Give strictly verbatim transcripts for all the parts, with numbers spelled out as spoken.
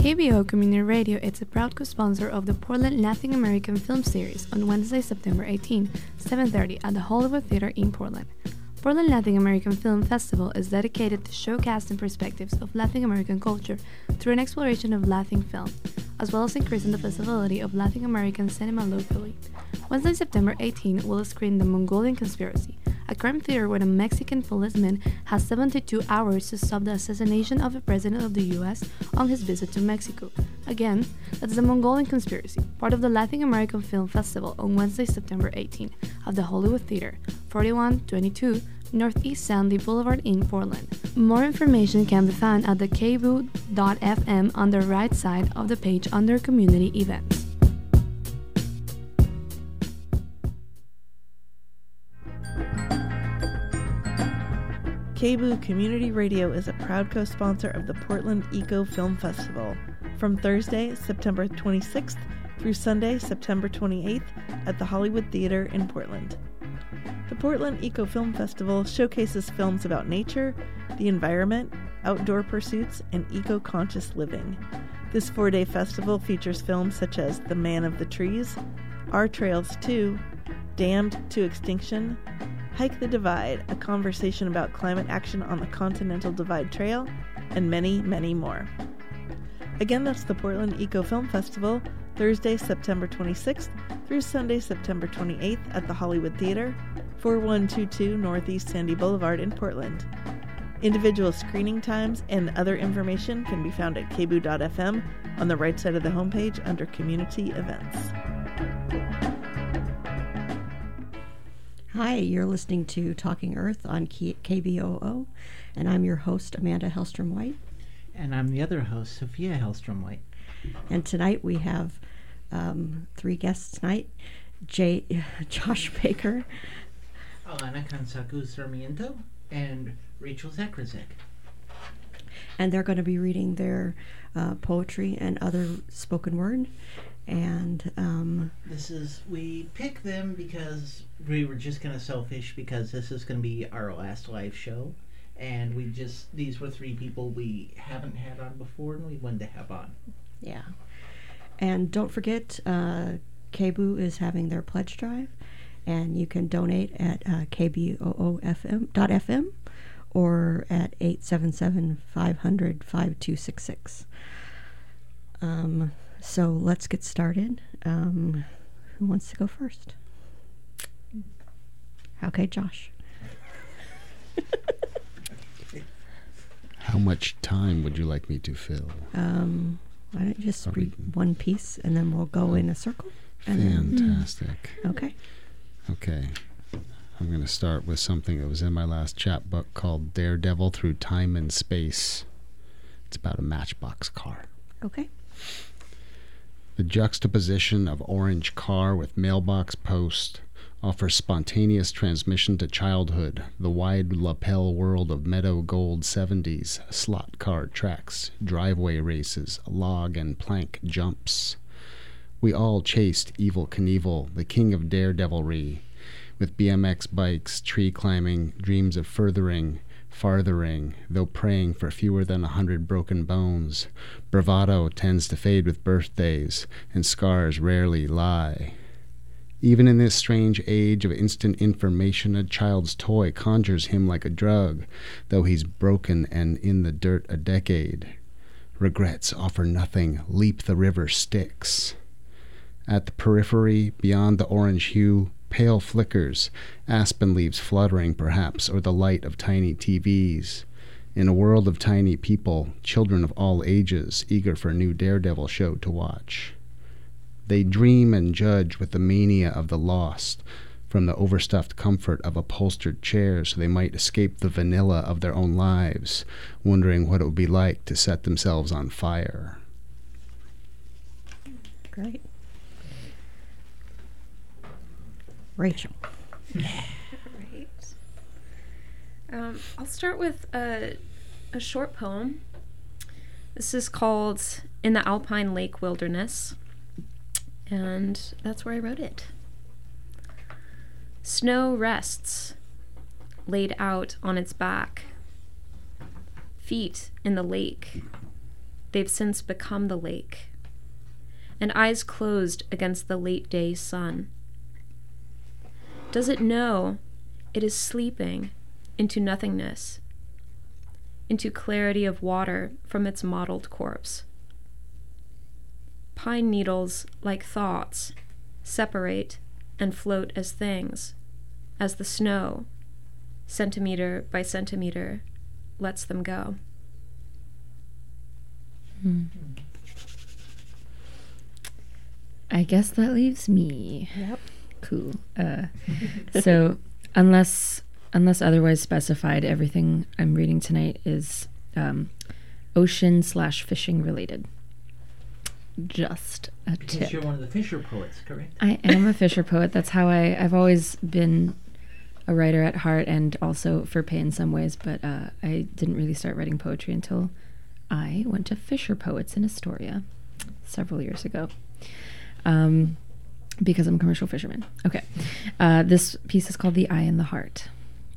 K B O Community Radio is a proud co-sponsor of the Portland Latin American Film Series on Wednesday, September eighteenth, seven thirty at the Hollywood Theater in Portland. Portland Latin American Film Festival is dedicated to showcasing perspectives of Latin American culture through an exploration of Latin film, as well as increasing the visibility of Latin American cinema locally. Wednesday, September eighteenth will screen The Mongolian Conspiracy, a crime thriller where a Mexican policeman has seventy-two hours to stop the assassination of the President of the U S on his visit to Mexico. Again, that's The Mongolian Conspiracy, part of the Latin American Film Festival on Wednesday, September eighteenth at the Hollywood Theater, forty-one twenty-two Northeast Sandy Boulevard in Portland. More information can be found at the k b o dot f m on the right side of the page under Community Events. K B O Community Radio is a proud co-sponsor of the Portland Eco Film Festival from Thursday, September twenty-sixth through Sunday, September twenty-eighth at the Hollywood Theater in Portland. The Portland Eco Film Festival showcases films about nature, the environment, outdoor pursuits, and eco-conscious living. This four-day festival features films such as The Man of the Trees, Our Trails two, Damned to Extinction, Hike the Divide, a conversation about climate action on the Continental Divide Trail, and many, many more. Again, that's the Portland Eco Film Festival, Thursday, September twenty-sixth through Sunday, September twenty-eighth at the Hollywood Theater, forty-one twenty-two Northeast Sandy Boulevard in Portland. Individual screening times and other information can be found at k b o dot f m on the right side of the homepage under Community Events. Hi, you're listening to Talking Earth on K B O O, and I'm your host, Amanda Hellstrom-White. And I'm the other host, Sophia Hellstrom-White. And tonight we have um, three guests tonight. Jay, Josh Baker. Alana Kansaku Sarmiento and Rachel Zakrzek. And they're going to be reading their uh, poetry and other spoken word. And um, this is, we picked them because we were just kind of selfish because this is going to be our last live show. And we just, these were three people we haven't had on before and we wanted to have on. Yeah. And don't forget, uh, K B O is having their pledge drive, and you can donate at uh, k b o o dot f m or at eight seven seven, five hundred, five two six six. Um, so let's get started. Um, who wants to go first? Okay, Josh. How much time would you like me to fill? Um, why don't you just Probably. read one piece, and then we'll go in a circle? Fantastic. Then, okay. Okay. I'm going to start with something that was in my last chapbook called Daredevil Through Time and Space. It's about a Matchbox car. Okay. The juxtaposition of orange car with mailbox post offers spontaneous transmission to childhood, the wide lapel world of meadow gold seventies, slot car tracks, driveway races, log and plank jumps. We all chased Evel Knievel, the king of daredevilry, with B M X bikes, tree climbing, dreams of furthering, farthering, though praying for fewer than a hundred broken bones. Bravado tends to fade with birthdays, and scars rarely lie. Even in this strange age of instant information, a child's toy conjures him like a drug, though he's broken and in the dirt a decade. Regrets offer nothing, leap the river Styx. At the periphery, beyond the orange hue, pale flickers, aspen leaves fluttering perhaps, or the light of tiny T Vs. In a world of tiny people, children of all ages, eager for a new Daredevil show to watch. They dream and judge with the mania of the lost, from the overstuffed comfort of upholstered chairs so they might escape the vanilla of their own lives, wondering what it would be like to set themselves on fire. Great. Rachel. Right. Um, I'll start with a, a short poem. This is called In the Alpine Lake Wilderness, and that's where I wrote it. Snow rests, laid out on its back, feet in the lake, they've since become the lake, and eyes closed against the late day sun. Does it know it is sleeping into nothingness, into clarity of water from its mottled corpse? Pine needles, like thoughts, separate and float as things, as the snow, centimeter by centimeter, lets them go. Hmm. I guess that leaves me. Yep. Cool. Uh, so, unless unless otherwise specified, everything I'm reading tonight is um, ocean slash fishing related. Just a Because tip. you're one of the Fisher poets, correct? I am a Fisher poet. That's how I. I've always been a writer at heart, and also for pay in some ways. But uh, I didn't really start writing poetry until I went to Fisher Poets in Astoria several years ago. Um, because I'm a commercial fisherman. Okay. Uh, this piece is called The Eye in the Heart.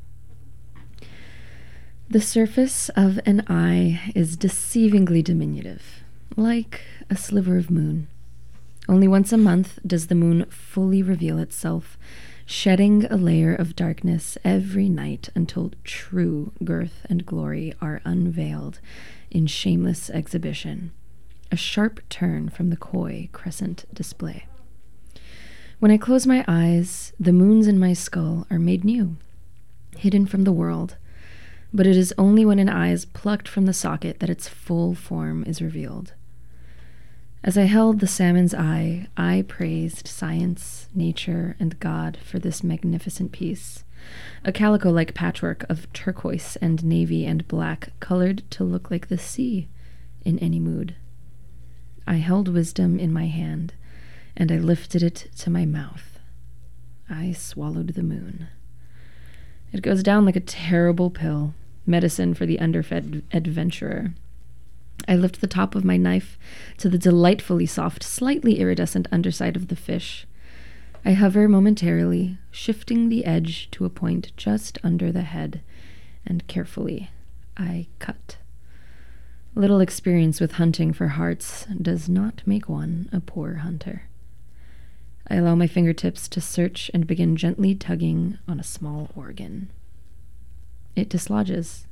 The surface of an eye is deceivingly diminutive, like a sliver of moon. Only once a month does the moon fully reveal itself, shedding a layer of darkness every night until true girth and glory are unveiled in shameless exhibition, a sharp turn from the coy crescent display. When I close my eyes, the moons in my skull are made new, hidden from the world, but it is only when an eye is plucked from the socket that its full form is revealed. As I held the salmon's eye, I praised science, nature, and God for this magnificent piece, a calico-like patchwork of turquoise and navy and black, colored to look like the sea in any mood. I held wisdom in my hand, and I lifted it to my mouth. I swallowed the moon. It goes down like a terrible pill, medicine for the underfed adventurer. I lift the top of my knife to the delightfully soft, slightly iridescent underside of the fish. I hover momentarily, shifting the edge to a point just under the head, and carefully I cut. Little experience with hunting for hearts does not make one a poor hunter. I allow my fingertips to search and begin gently tugging on a small organ. It dislodges.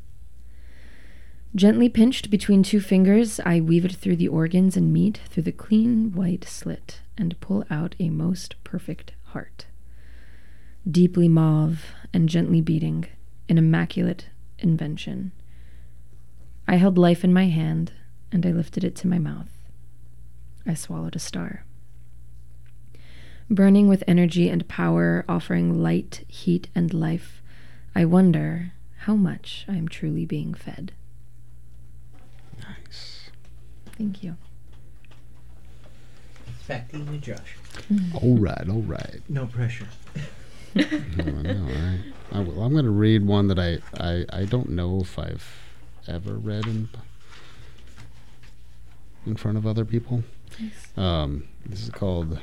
Gently pinched between two fingers, I weave it through the organs and meat through the clean white slit and pull out a most perfect heart. Deeply mauve and gently beating, an immaculate invention. I held life in my hand, and I lifted it to my mouth. I swallowed a star. Burning with energy and power, offering light, heat, and life, I wonder how much I am truly being fed. Nice. Thank you. Back to you, Josh. All right, all right. No pressure. Oh, I know, right? I will. I'm going to read one that I, I, I don't know if I've ever read in in front of other people. Nice. Um, this is called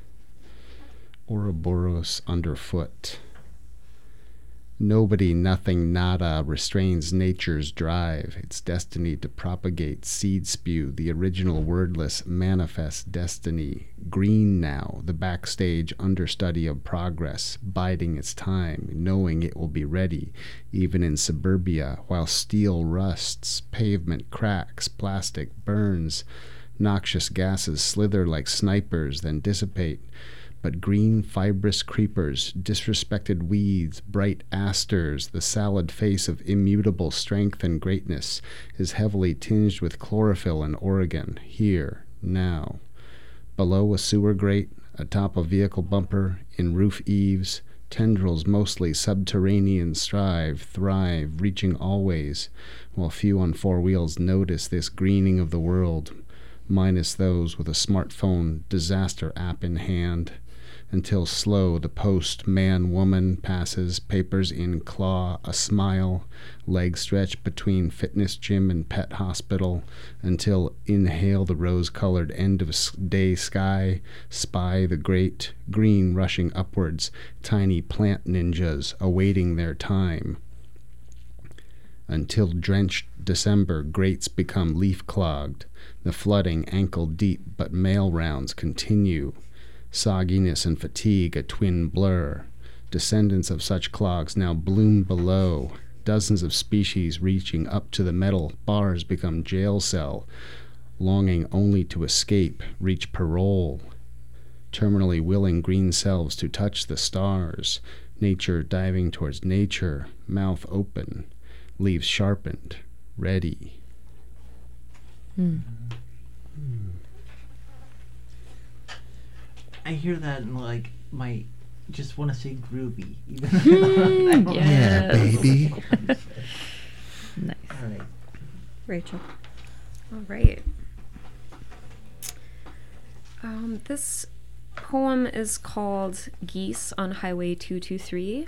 Ouroboros Underfoot. Nobody, nothing, nada restrains nature's drive, its destiny to propagate, seed spew, the original wordless manifest destiny. Green now, the backstage understudy of progress, biding its time, knowing it will be ready, even in suburbia, while steel rusts, pavement cracks, plastic burns, noxious gases slither like snipers, then dissipate. But green fibrous creepers, disrespected weeds, bright asters, the salad face of immutable strength and greatness is heavily tinged with chlorophyll in Oregon, here, now. Below a sewer grate, atop a vehicle bumper, in roof eaves, tendrils mostly subterranean strive, thrive, reaching always, while few on four wheels notice this greening of the world, minus those with a smartphone disaster app in hand. Until slow the post man-woman passes, papers in claw, a smile, leg stretched between fitness gym and pet hospital, until inhale the rose-colored end of day sky, spy the great green rushing upwards, tiny plant ninjas awaiting their time. until drenched December grates become leaf-clogged, the flooding ankle-deep, but mail rounds continue. Sogginess and fatigue a twin blur. Descendants of such clogs now bloom below. Dozens of species reaching up to the metal bars become jail cell, longing only to escape, reach parole. Terminally willing green selves to touch the stars. Nature diving towards nature, mouth open, leaves sharpened, ready. Hmm. I hear that and like my just want to say groovy. Even though I don't know. Yeah, baby. Nice. All right. Rachel. All right. Um, this poem is called Geese on Highway two two three.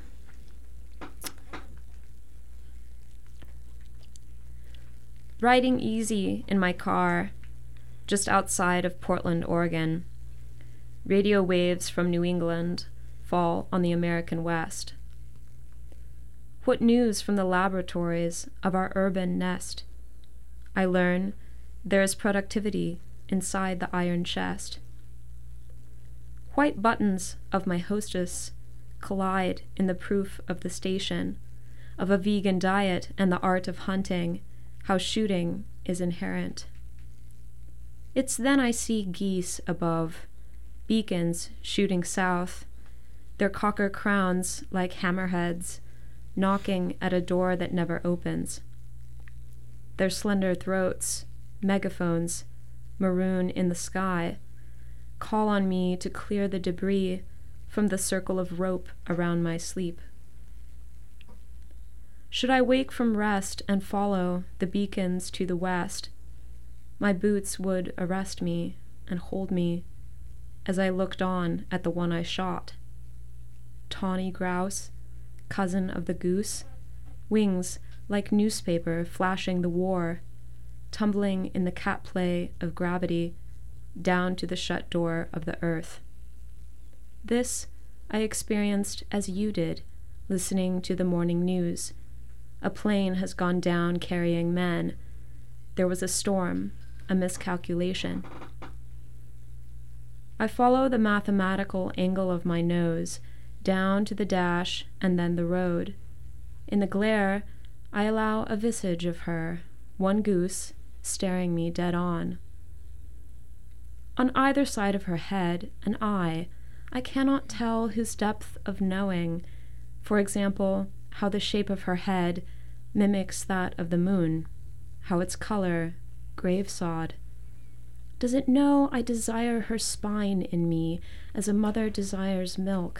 Riding easy in my car, just outside of Portland, Oregon. Radio waves from New England fall on the American West. What news from the laboratories of our urban nest? I learn there is productivity inside the iron chest. White buttons of my hostess collide in the proof of the station, of a vegan diet and the art of hunting, how shooting is inherent. It's then I see geese above, beacons shooting south, their cocker crowns like hammerheads, knocking at a door that never opens. Their slender throats, megaphones, maroon in the sky, call on me to clear the debris from the circle of rope around my sleep. Should I wake from rest and follow the beacons to the west, my boots would arrest me and hold me as I looked on at the one I shot. Tawny grouse, cousin of the goose, wings like newspaper flashing the war, tumbling in the cat play of gravity down to the shut door of the earth. This I experienced as you did, listening to the morning news. A plane has gone down carrying men. There was a storm, a miscalculation. I follow the mathematical angle of my nose down to the dash and then the road. In the glare, I allow a visage of her, one goose, staring me dead on. On either side of her head, an eye, I cannot tell whose depth of knowing, for example, how the shape of her head mimics that of the moon, how its color, grave-sod. Does it know I desire her spine in me as a mother desires milk?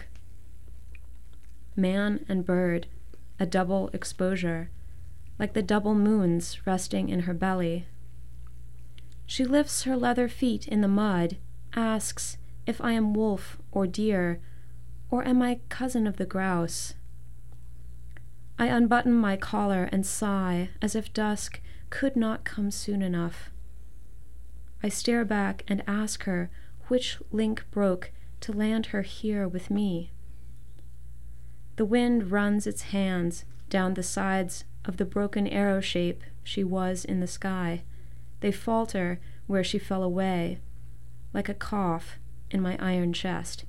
Man and bird, a double exposure, like the double moons resting in her belly. She lifts her leather feet in the mud, asks if I am wolf or deer, or am I cousin of the grouse? I unbutton my collar and sigh as if dusk could not come soon enough. I stare back and ask her which link broke to land her here with me. The wind runs its hands down the sides of the broken arrow shape she was in the sky. They falter where she fell away, like a cough in my iron chest.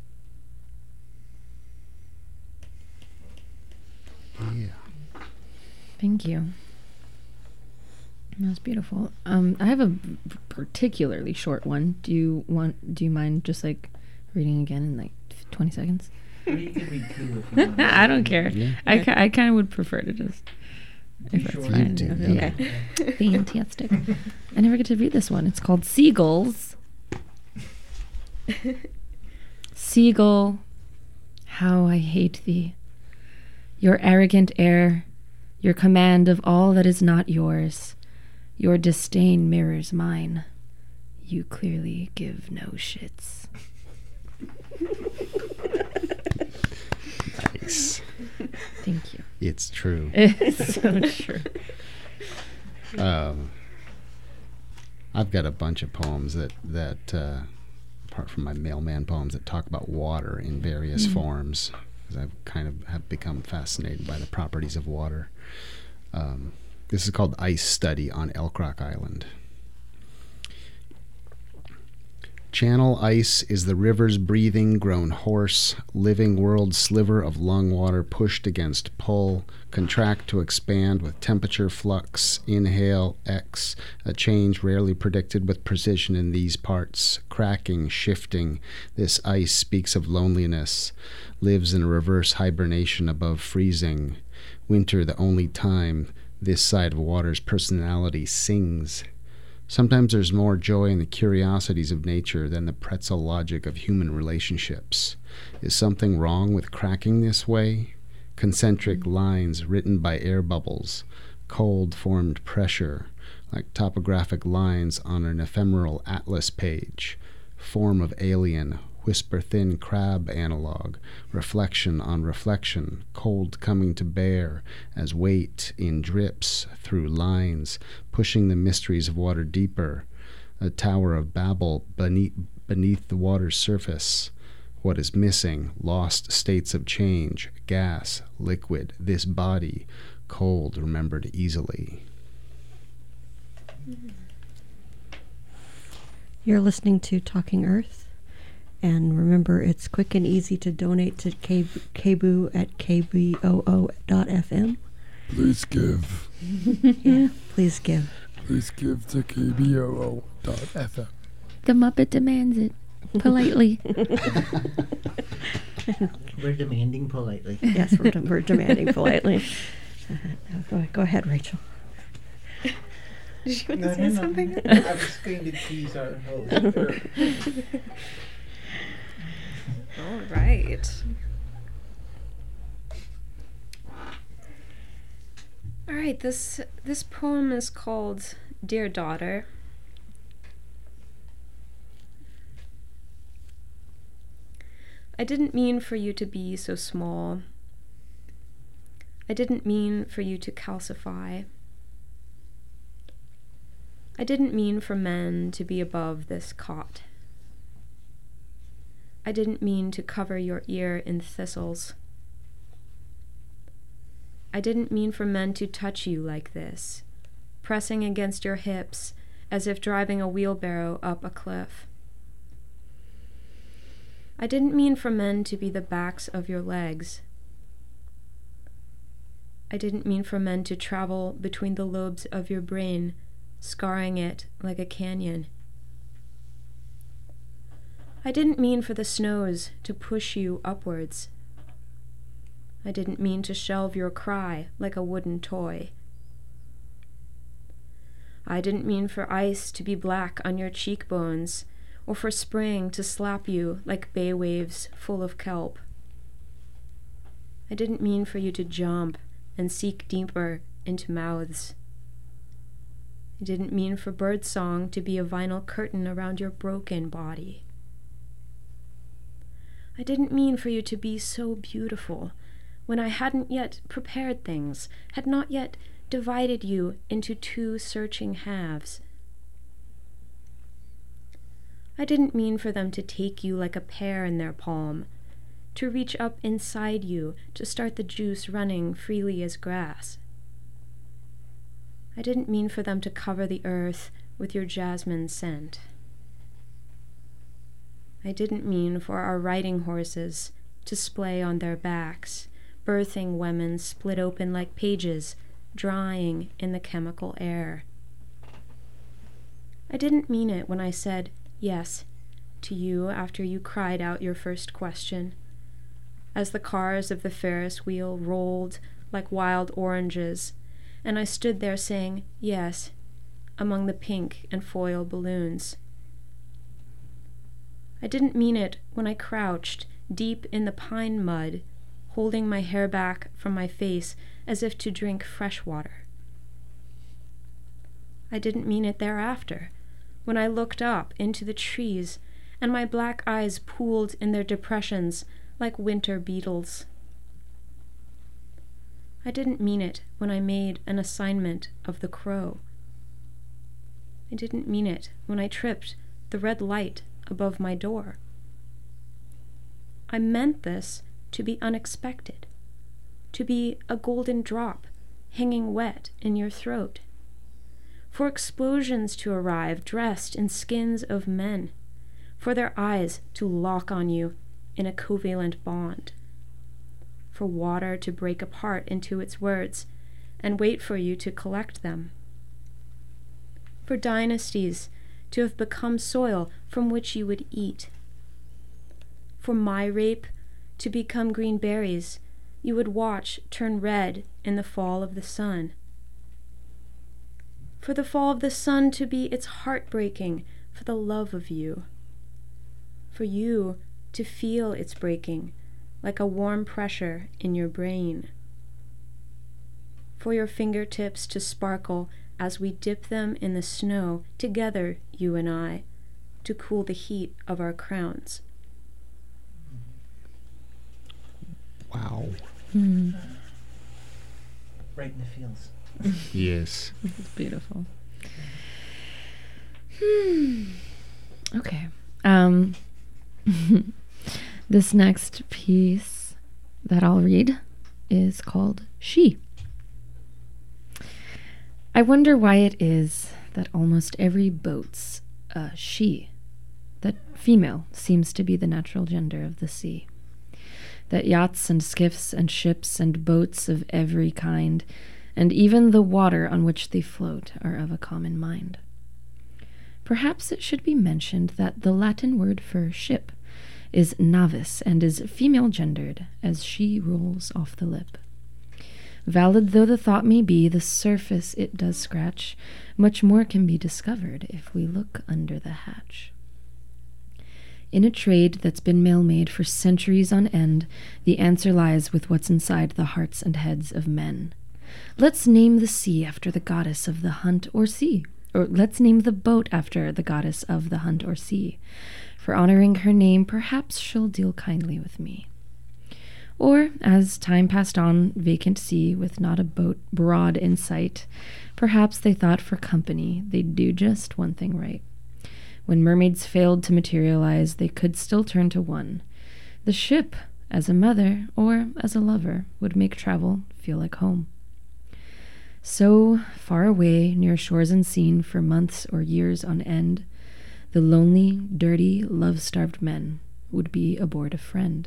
Yeah. Thank you. That was beautiful. Um, I have a particularly short one. Do you want? Do you mind just like reading again in like twenty seconds? Or you can read two if you want. I don't care. Yeah. I, ki- I kind of would prefer to just. If that's Sure. You fine. do, Okay. yeah. Fantastic. I never get to read this one. It's called Seagulls. Seagull, how I hate thee. Your arrogant air, your command of all that is not yours. Your disdain mirrors mine. You clearly give no shits. Nice. Thank you. It's true. It's so true. Um, I've got a bunch of poems that that uh, apart from my mailman poems that talk about water in various Mm. forms, because I've kind of have become fascinated by the properties of water. Um, This is called Ice Study on Elk Rock Island. Channel ice is the river's breathing, grown hoarse, living world sliver of lung water pushed against pull, contract to expand with temperature flux, inhale, X, a change rarely predicted with precision in these parts, cracking, shifting. This ice speaks of loneliness, lives in a reverse hibernation above freezing. Winter, the only time this side of water's personality sings. Sometimes there's more joy in the curiosities of nature than the pretzel logic of human relationships. Is something wrong with cracking this way? Concentric lines written by air bubbles, cold-formed pressure, like topographic lines on an ephemeral atlas page, form of alien, whisper-thin crab analog, reflection on reflection, cold coming to bear as weight in drips through lines, pushing the mysteries of water deeper, a tower of Babel beneath, beneath the water's surface. What is missing? Lost states of change, gas, liquid, this body, cold, remembered easily. You're listening to Talking Earth. And remember, it's quick and easy to donate to K- KBOO at k b o o dot f m. Please give. Yeah, please give. Please give to k b o o dot f m. The Muppet demands it. Politely. We're demanding politely. Yes, we're, de- we're demanding politely. Uh, go, go ahead, Rachel. Did you want No, to say no, no. something? I was going to tease our host. All right. All right, this this poem is called Dear Daughter. I didn't mean for you to be so small. I didn't mean for you to calcify. I didn't mean for men to be above this cot. I didn't mean to cover your ear in thistles. I didn't mean for men to touch you like this, pressing against your hips as if driving a wheelbarrow up a cliff. I didn't mean for men to be the backs of your legs. I didn't mean for men to travel between the lobes of your brain, scarring it like a canyon. I didn't mean for the snows to push you upwards. I didn't mean to shelve your cry like a wooden toy. I didn't mean for ice to be black on your cheekbones, or for spring to slap you like bay waves full of kelp. I didn't mean for you to jump and seek deeper into mouths. I didn't mean for birdsong to be a vinyl curtain around your broken body. I didn't mean for you to be so beautiful when I hadn't yet prepared things, had not yet divided you into two searching halves. I didn't mean for them to take you like a pear in their palm, to reach up inside you to start the juice running freely as grass. I didn't mean for them to cover the earth with your jasmine scent. I didn't mean for our riding horses to splay on their backs, birthing women split open like pages, drying in the chemical air. I didn't mean it when I said yes to you after you cried out your first question, as the cars of the Ferris wheel rolled like wild oranges, and I stood there saying yes among the pink and foil balloons. I didn't mean it when I crouched deep in the pine mud, holding my hair back from my face as if to drink fresh water. I didn't mean it thereafter, when I looked up into the trees and my black eyes pooled in their depressions like winter beetles. I didn't mean it when I made an assignment of the crow. I didn't mean it when I tripped the red light above my door. I meant this to be unexpected, to be a golden drop hanging wet in your throat. For explosions to arrive dressed in skins of men, for their eyes to lock on you in a covalent bond, for water to break apart into its words and wait for you to collect them, for dynasties to have become soil from which you would eat, for my rape to become green berries you would watch turn red in the fall of the sun, for the fall of the sun to be its heartbreaking for the love of you, for you to feel its breaking like a warm pressure in your brain, for your fingertips to sparkle as we dip them in the snow together, you and I, to cool the heat of our crowns. Wow. Hmm. Right in the feels. Yes. It's beautiful. Hmm. Okay. Um, this next piece that I'll read is called She. I wonder why it is that almost every boat's a she, that female seems to be the natural gender of the sea, that yachts and skiffs and ships and boats of every kind, and even the water on which they float, are of a common mind. Perhaps it should be mentioned that the Latin word for ship is navis and is female-gendered, as she rolls off the lip. Valid though the thought may be, the surface it does scratch. Much more can be discovered if we look under the hatch. In a trade that's been male-made for centuries on end, the answer lies with what's inside the hearts and heads of men. Let's name the sea after the goddess of the hunt or sea, or let's name the boat after the goddess of the hunt or sea. For honoring her name, perhaps she'll deal kindly with me. Or, as time passed on, vacant sea, with not a boat broad in sight, perhaps they thought for company they'd do just one thing right. When mermaids failed to materialize, they could still turn to one. The ship, as a mother or as a lover, would make travel feel like home. So, far away, near shores unseen for months or years on end, the lonely, dirty, love-starved men would be aboard a friend.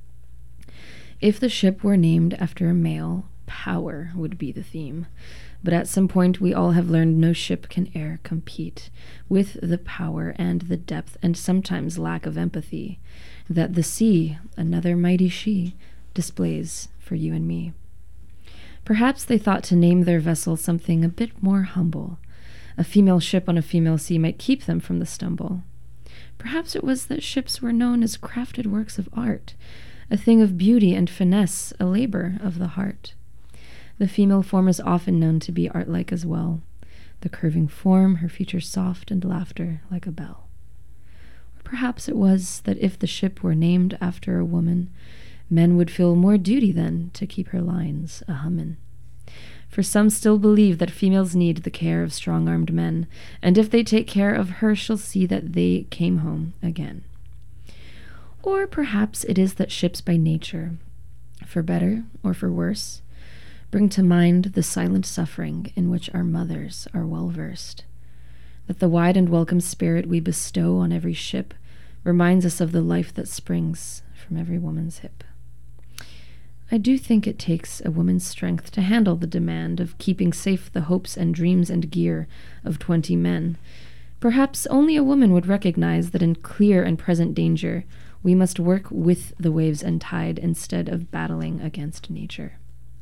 If the ship were named after a male, power would be the theme. But at some point we all have learned no ship can e'er compete with the power and the depth and sometimes lack of empathy that the sea, another mighty she, displays for you and me. Perhaps they thought to name their vessel something a bit more humble. A female ship on a female sea might keep them from the stumble. Perhaps it was that ships were known as crafted works of art, a thing of beauty and finesse, a labor of the heart. The female form is often known to be art-like as well, the curving form, her features soft and laughter like a bell. Or perhaps it was that if the ship were named after a woman, men would feel more duty then to keep her lines a-hummin'. For some still believe that females need the care of strong-armed men, and if they take care of her, she'll see that they came home again. Or perhaps it is that ships by nature, for better or for worse, bring to mind the silent suffering in which our mothers are well versed, that the wide and welcome spirit we bestow on every ship reminds us of the life that springs from every woman's hip. I do think it takes a woman's strength to handle the demand of keeping safe the hopes and dreams and gear of twenty men. Perhaps only a woman would recognize that in clear and present danger, we must work with the waves and tide instead of battling against nature.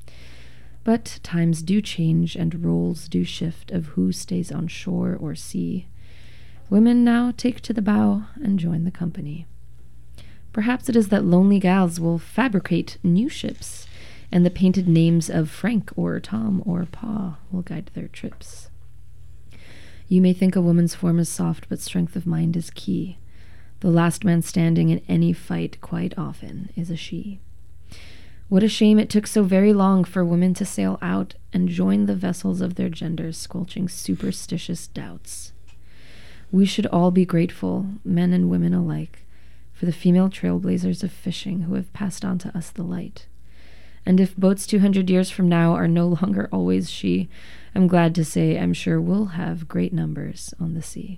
But times do change and roles do shift of who stays on shore or sea. Women now take to the bow and join the company. Perhaps it is that lonely gals will fabricate new ships, and the painted names of Frank or Tom or Pa will guide their trips. You may think a woman's form is soft, but strength of mind is key. The last man standing in any fight quite often is a she. What a shame it took so very long for women to sail out and join the vessels of their genders, squelching superstitious doubts. We should all be grateful, men and women alike, for the female trailblazers of fishing who have passed on to us the light. And if boats two hundred years from now are no longer always she, I'm glad to say I'm sure we'll have great numbers on the sea.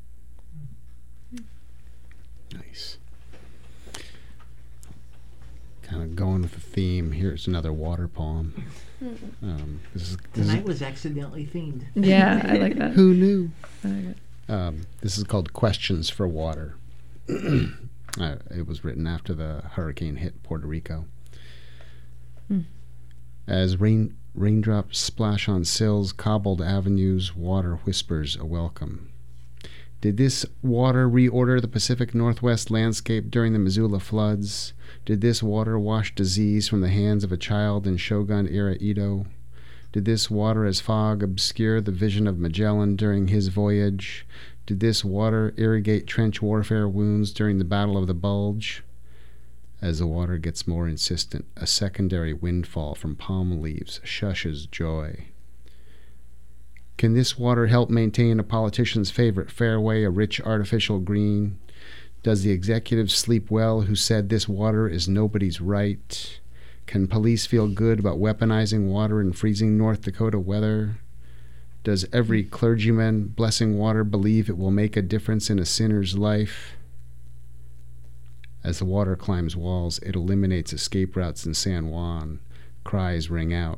Nice. Kind of going with the theme. Here's another water poem. Um, this is, this Tonight is, was accidentally themed. Yeah, I like that. who knew? I like it. Um, this is called Questions for Water. uh, it was written after the hurricane hit Puerto Rico. Hmm. As rain raindrops splash on sills, cobbled avenues, water whispers a welcome. Did this water reorder the Pacific Northwest landscape during the Missoula floods? Did this water wash disease from the hands of a child in Shogun-era Edo? Did this water as fog obscure the vision of Magellan during his voyage? Did this water irrigate trench warfare wounds during the Battle of the Bulge? As the water gets more insistent, a secondary windfall from palm leaves shushes joy. Can this water help maintain a politician's favorite fairway, a rich artificial green? Does the executive sleep well who said this water is nobody's right? Can police feel good about weaponizing water in freezing North Dakota weather? Does every clergyman blessing water believe it will make a difference in a sinner's life? As the water climbs walls, it eliminates escape routes in San Juan. Cries ring out.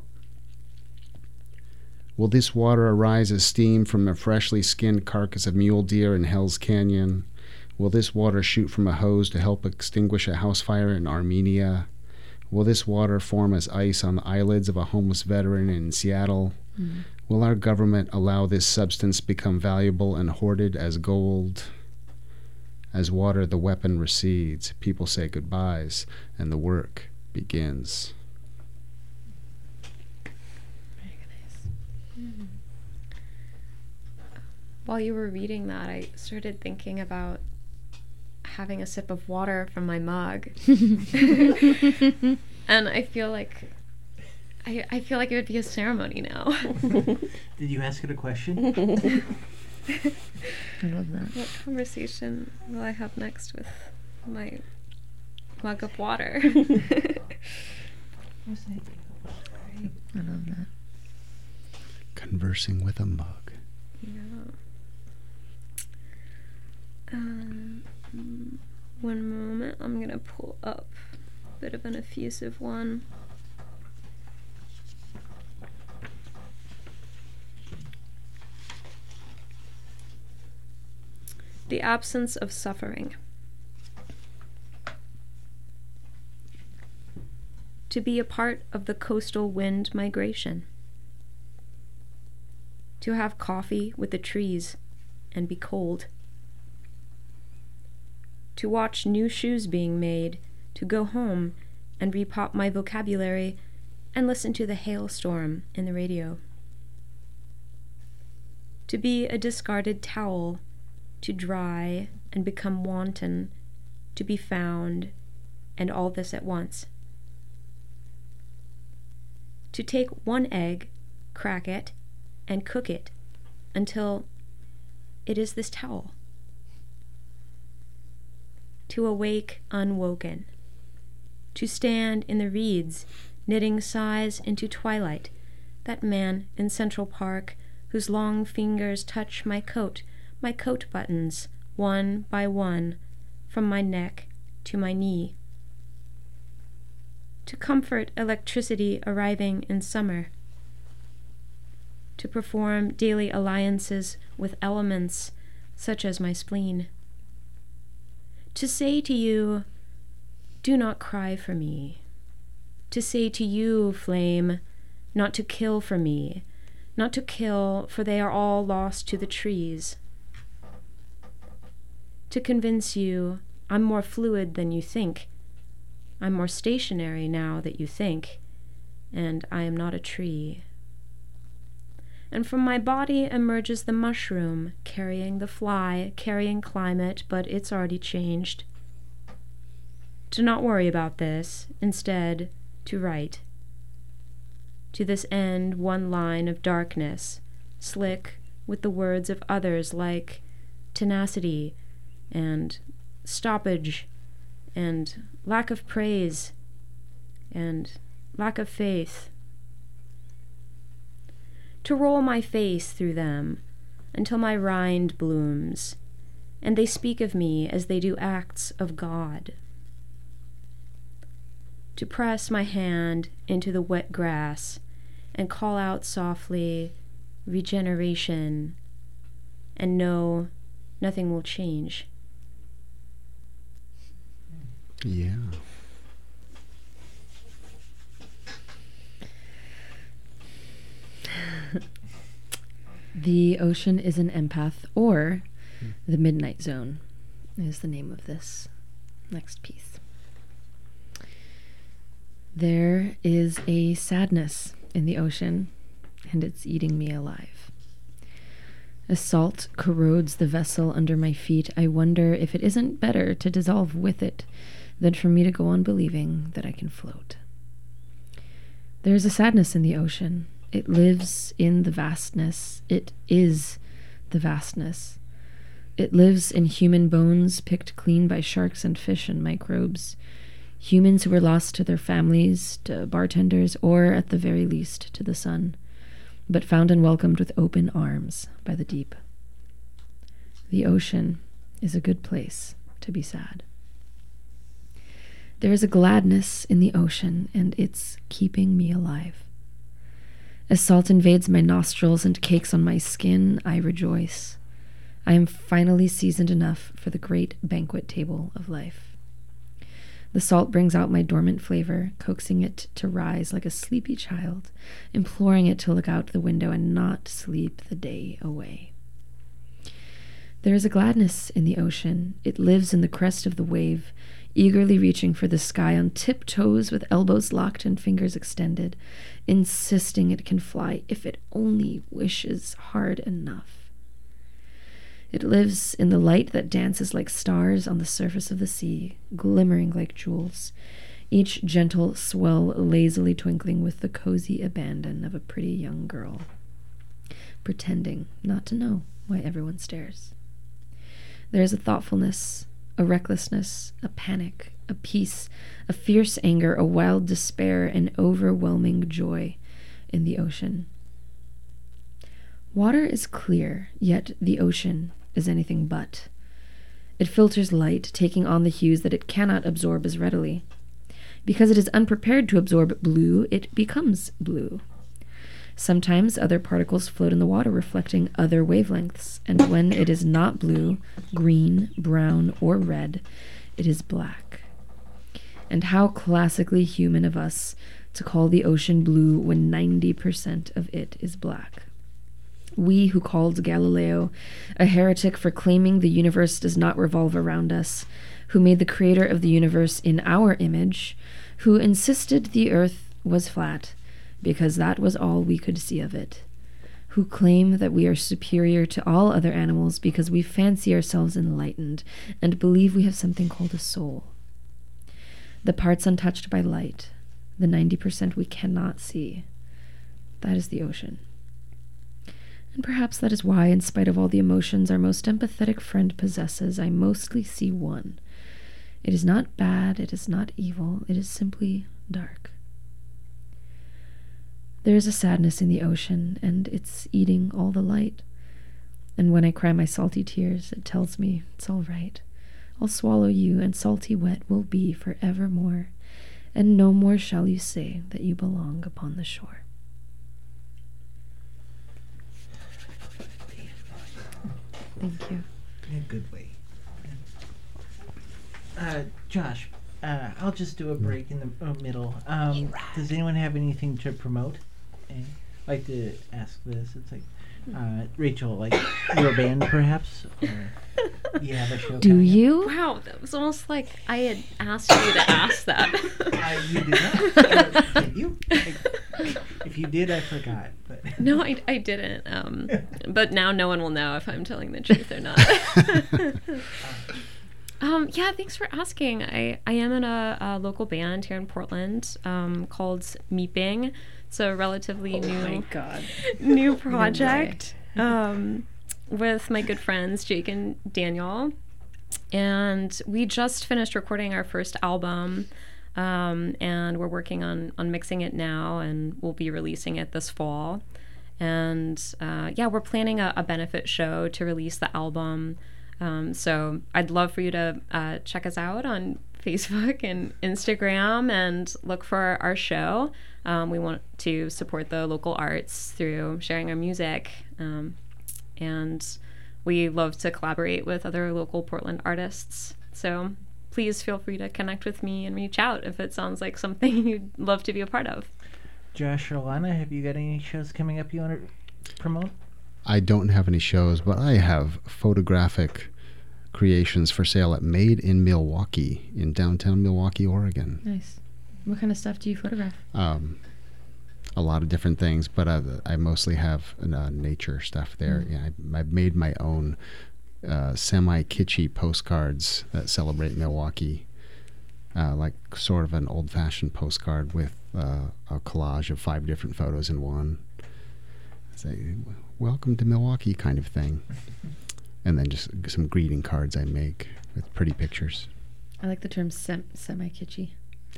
Will this water arise as steam from a freshly skinned carcass of mule deer in Hell's Canyon? Will this water shoot from a hose to help extinguish a house fire in Armenia? Will this water form as ice on the eyelids of a homeless veteran in Seattle? Mm. Will our government allow this substance become valuable and hoarded as gold? As water, the weapon recedes, people say goodbyes, and the work begins. While you were reading that, I started thinking about having a sip of water from my mug. And I feel like I, I feel like it would be a ceremony now. Did you ask it a question? I love that. What conversation will I have next with my mug of water? I love that. Conversing with a mug. Yeah. Um, one moment, I'm gonna pull up a bit of an effusive one. The absence of suffering. To be a part of the coastal wind migration. To have coffee with the trees and be cold. To watch new shoes being made, to go home and repop my vocabulary and listen to the hailstorm in the radio. To be a discarded towel, to dry and become wanton, to be found, and all this at once. To take one egg, crack it, and cook it until it is this towel. To awake unwoken. To stand in the reeds, knitting sighs into twilight, that man in Central Park whose long fingers touch my coat, my coat buttons, one by one, from my neck to my knee. To comfort electricity arriving in summer. To perform daily alliances with elements such as my spleen. To say to you, do not cry for me. To say to you, flame, not to kill for me, not to kill, for they are all lost to the trees. To convince you, I'm more fluid than you think. I'm more stationary now that you think, and I am not a tree. And from my body emerges the mushroom, carrying the fly, carrying climate, but it's already changed. To not worry about this, instead, to write. To this end, one line of darkness, slick with the words of others like tenacity and stoppage and lack of praise and lack of faith. To roll my face through them until my rind blooms, and they speak of me as they do acts of God. To press my hand into the wet grass and call out softly, regeneration, and know nothing will change. Yeah. The ocean is an empath, or the midnight zone is the name of this next piece. There is a sadness in the ocean, and it's eating me alive. As salt corrodes the vessel under my feet, I wonder if it isn't better to dissolve with it than for me to go on believing that I can float. There is a sadness in the ocean. It lives in the vastness. It is the vastness. It lives in human bones picked clean by sharks and fish and microbes, humans who were lost to their families, to bartenders, or at the very least to the sun, but found and welcomed with open arms by the deep. The ocean is a good place to be sad. There is a gladness in the ocean, and it's keeping me alive. As salt invades my nostrils and cakes on my skin, I rejoice. I am finally seasoned enough for the great banquet table of life. The salt brings out my dormant flavor, coaxing it to rise like a sleepy child, imploring it to look out the window and not sleep the day away. There is a gladness in the ocean. It lives in the crest of the wave, eagerly reaching for the sky on tiptoes with elbows locked and fingers extended, insisting it can fly if it only wishes hard enough. It lives in the light that dances like stars on the surface of the sea, glimmering like jewels, each gentle swell lazily twinkling with the cozy abandon of a pretty young girl, pretending not to know why everyone stares. There is a thoughtfulness, a recklessness, a panic, a peace, a fierce anger, a wild despair, an overwhelming joy in the ocean. Water is clear, yet the ocean is anything but. It filters light, taking on the hues that it cannot absorb as readily. Because it is unprepared to absorb blue, it becomes blue. Sometimes other particles float in the water, reflecting other wavelengths, and when it is not blue, green, brown, or red, it is black. And how classically human of us to call the ocean blue when ninety percent of it is black. We who called Galileo a heretic for claiming the universe does not revolve around us, who made the creator of the universe in our image, who insisted the earth was flat, because that was all we could see of it, who claim that we are superior to all other animals because we fancy ourselves enlightened and believe we have something called a soul. The parts untouched by light, the ninety percent we cannot see, that is the ocean. And perhaps that is why, in spite of all the emotions our most empathetic friend possesses, I mostly see one. It is not bad, it is not evil, it is simply dark. There is a sadness in the ocean, and it's eating all the light. And when I cry my salty tears, it tells me it's all right. I'll swallow you, and salty wet will be forevermore, and no more shall you say that you belong upon the shore. Thank you. In a good way. Uh, Josh, uh, I'll just do a break in the uh, middle. Um, does anyone have anything to promote? I'd like to ask this. It's like, uh, Rachel, like your band, perhaps? Or you have a show? Do you? Wow, that was almost like I had asked you to ask that. uh, you did not. Uh, did you? I, if you did, I forgot. But No, I, I didn't. Um, but now no one will know if I'm telling the truth or not. um, yeah, thanks for asking. I, I am in a, a local band here in Portland um, called Meeping. It's a relatively Oh new my God. new project um, with my good friends Jake and Daniel. And we just finished recording our first album Um, and we're working on, on mixing it now, and we'll be releasing it this fall. And uh, yeah, we're planning a, a benefit show to release the album. Um, so I'd love for you to uh, check us out on Facebook and Instagram and look for our show. Um, we want to support the local arts through sharing our music. Um, and we love to collaborate with other local Portland artists. So please feel free to connect with me and reach out if it sounds like something you'd love to be a part of. Josh or Lana, have you got any shows coming up you want to promote? I don't have any shows, but I have photographic creations for sale at Made in Milwaukee in downtown Milwaukee, Oregon. Nice. What kind of stuff do you photograph? Um, a lot of different things, but uh, I mostly have uh, nature stuff there. Mm. Yeah, I, I've made my own uh, semi-kitschy postcards that celebrate Milwaukee, uh, like sort of an old-fashioned postcard with uh, a collage of five different photos in one. Say, welcome to Milwaukee kind of thing. And then just some greeting cards I make with pretty pictures. I like the term sem- semi-kitschy.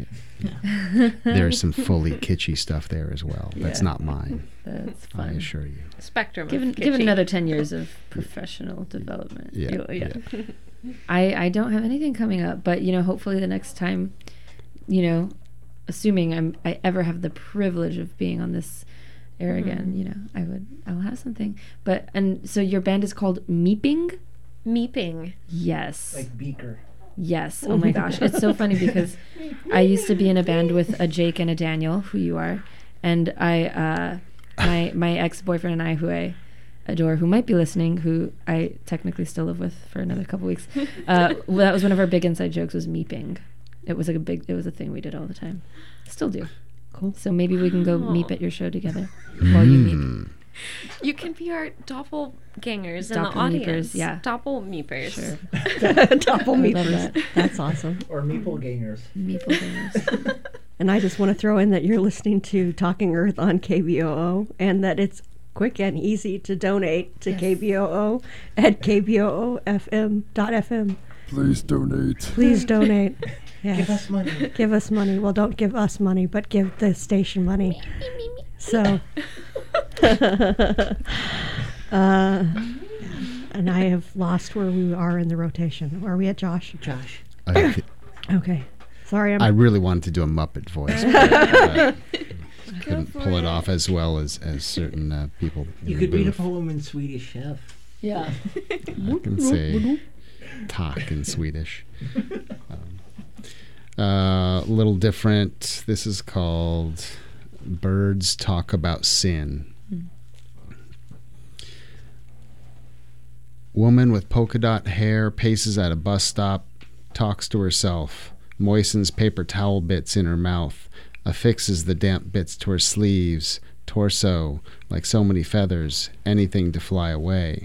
Yeah. There's some fully kitschy stuff there as well. That's Yeah. not mine. That's I fun. assure you. Spectrum of Given, kitschy. given another ten years of professional development. Yeah, You'll- yeah. I, I don't have anything coming up, but, you know, hopefully the next time, you know, assuming I'm, I ever have the privilege of being on this air Mhm. again, you know, I would, I'll have something. But, and so your band is called Meeping? Meeping. Yes. Like Beaker. Yes. Oh my gosh. It's so funny because I used to be in a band with a Jake and a Daniel, who you are. And I, uh, my, my ex-boyfriend and I, who I adore, who might be listening, who I technically still live with for another couple weeks. Uh, well, that was one of our big inside jokes, was meeping. It was like a big, it was a thing we did all the time. Still do. Cool. So maybe we can go Oh. meep at your show together while you meep. Mm. You can be our doppelgangers in the Doppelmeepers, audience. yeah. Doppelmeepers. Sure. Double I love meepers. that. That's awesome. Or Meeple Gangers. Meeple gangers. And I just want to throw in that you're listening to Talking Earth on K B O O, and that it's quick and easy to donate to Yes. K B O O at K B O O F M dot F M. Please donate. Please donate. Yes. Give us money. Give us money. Well, don't give us money, but give the station money. So, uh, and I have lost where we are in the rotation. Are we at Josh? Josh. I, Okay. Sorry, I'm. I really wanted to do a Muppet voice, but uh, I couldn't pull it off as well as, as certain uh, people. You in could the read a booth. poem in Swedish Chef. Yeah. I can say talk in Swedish. A um, uh, little different. This is called Birds Talk About Sin. Mm. Woman with polka dot hair paces at a bus stop, talks to herself, moistens paper towel bits in her mouth, affixes the damp bits to her sleeves, torso, like so many feathers, anything to fly away.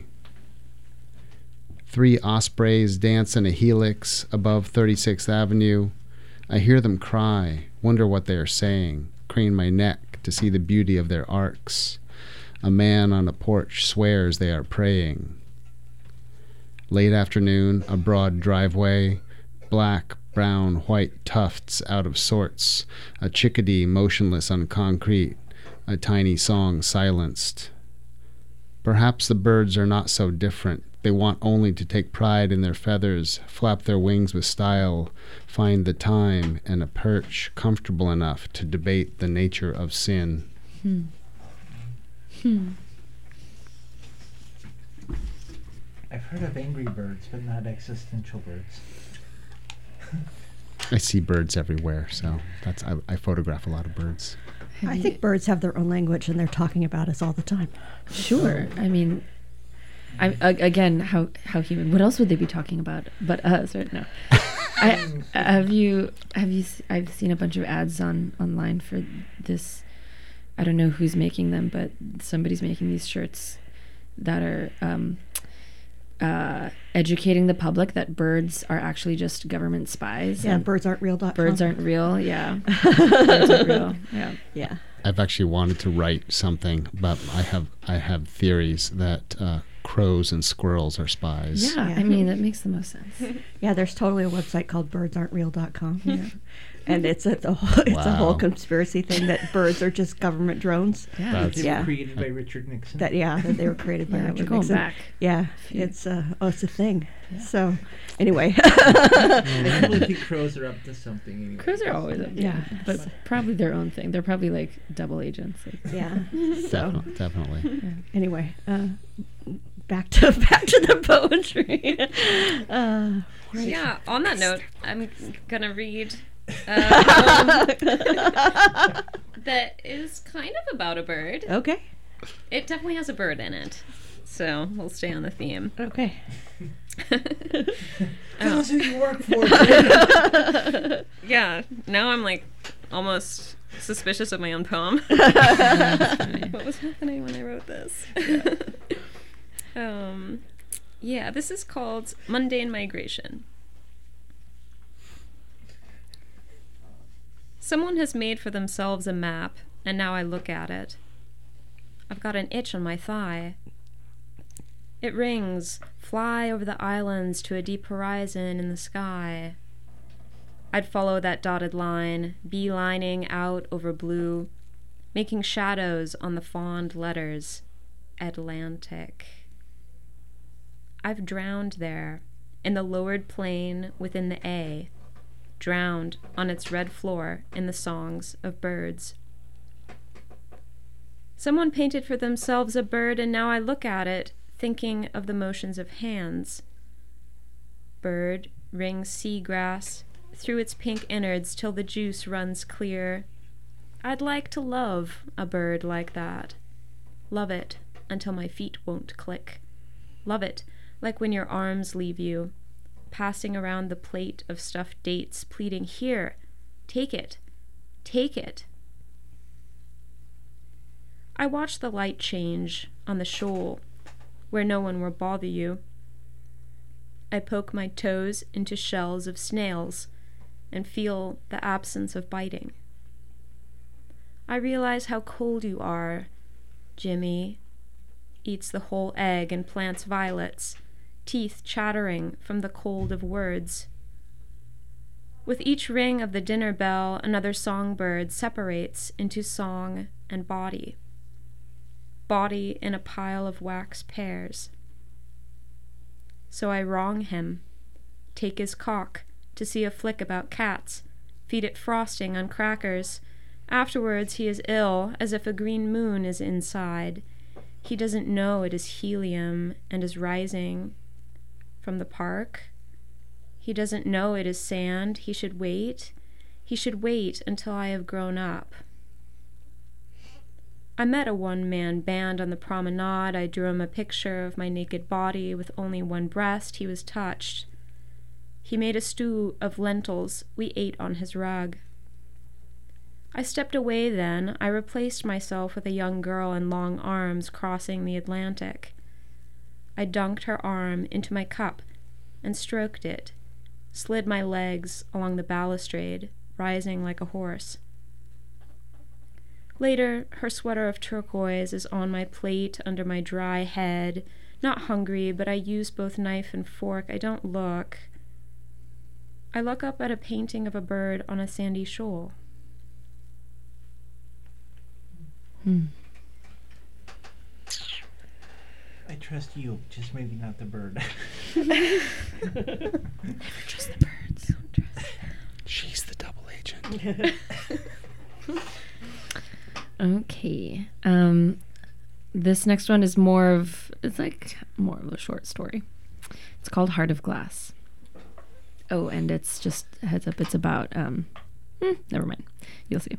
Three ospreys dance in a helix above thirty-sixth Avenue. I hear them cry, wonder what they are saying, crane my neck to see the beauty of their arcs. A man on a porch swears they are praying. Late afternoon, a broad driveway, black, brown, white tufts out of sorts, a chickadee motionless on concrete, a tiny song silenced. Perhaps the birds are not so different. They want only to take pride in their feathers, flap their wings with style, find the time and a perch comfortable enough to debate the nature of sin. Hmm. Hmm. I've heard of angry birds, but not existential birds. I see birds everywhere, so that's I, I photograph a lot of birds. Have I you- think birds have their own language, and they're talking about us all the time. Sure. I mean, I a- again, how how human? What else would they be talking about but us? Right now. I have you have you? s- I've seen a bunch of ads on online for this. I don't know who's making them, but somebody's making these shirts that are um, uh, educating the public that birds are actually just government spies. Yeah, and birds aren't real. birds aren't real. Yeah, birds aren't real. Yeah. Yeah. I've actually wanted to write something, but I have I have theories that uh, crows and squirrels are spies. Yeah, Yeah. I mean, that makes the most sense. Yeah, there's totally a website called birds aren't real dot com. Yeah. And it's a, the whole, it's a whole Wow. conspiracy thing that birds are just government drones. Yeah. That's- They Yeah. were created by Richard Nixon. That yeah, that they were created by Yeah, we're Richard going Nixon. back. Yeah, it's uh, oh, it's a thing. So, anyway, I probably think crows are up to something. Anyway. Crows are always up, Yeah. but probably their own thing. They're probably like double agents. Like, yeah. So Definitely. definitely. anyway, uh, back to back to the poetry. uh, Yeah, on that note, I'm gonna read uh, a poem that is kind of about a bird. okay. It definitely has a bird in it, so we'll stay on the theme. Okay. Tell us who you work for. Yeah, now I'm like almost suspicious of my own poem. What was happening when I wrote this? um, yeah, this is called Mundane Migration. Someone has made for themselves a map, and now I look at it. I've got an itch on my thigh. It rings, fly over the islands to a deep horizon in the sky. I'd follow that dotted line, beelining out over blue, making shadows on the fond letters, Atlantic. I've drowned there, in the lowered plain within the A, drowned on its red floor in the songs of birds. Someone painted for themselves a bird, and now I look at it, thinking of the motions of hands. Bird rings seagrass through its pink innards till the juice runs clear. I'd like to love a bird like that. Love it until my feet won't click. Love it like when your arms leave you, passing around the plate of stuffed dates, pleading, "Here, take it, take it." I watch the light change on the shoal, where no one will bother you. I poke my toes into shells of snails and feel the absence of biting. I realize how cold you are. Jimmy eats the whole egg and plants violets, teeth chattering from the cold of words. With each ring of the dinner bell, another songbird separates into song and body. Body in a pile of wax pears. So I wrong him, take his cock to see a flick about cats, feed it frosting on crackers. Afterwards he is ill, as if a green moon is inside. He doesn't know it is helium and is rising from the park. He doesn't know it is sand. He should wait. He should wait until I have grown up. I met a one-man band on the promenade. I drew him a picture of my naked body with only one breast. He was touched. He made a stew of lentils. We ate on his rug. I stepped away then. I replaced myself with a young girl in long arms crossing the Atlantic. I dunked her arm into my cup and stroked it, slid my legs along the balustrade, rising like a horse. Later, her sweater of turquoise is on my plate under my dry head. Not hungry, but I use both knife and fork. I don't look. I look up at a painting of a bird on a sandy shoal. Hmm. I trust you, just maybe not the bird. Never trust the birds. Don't trust them. She's the double agent. Okay. Um, this next one is more of, it's like more of a short story. It's called Heart of Glass. Oh, and it's just a heads up, it's about, um, hmm, never mind. You'll see.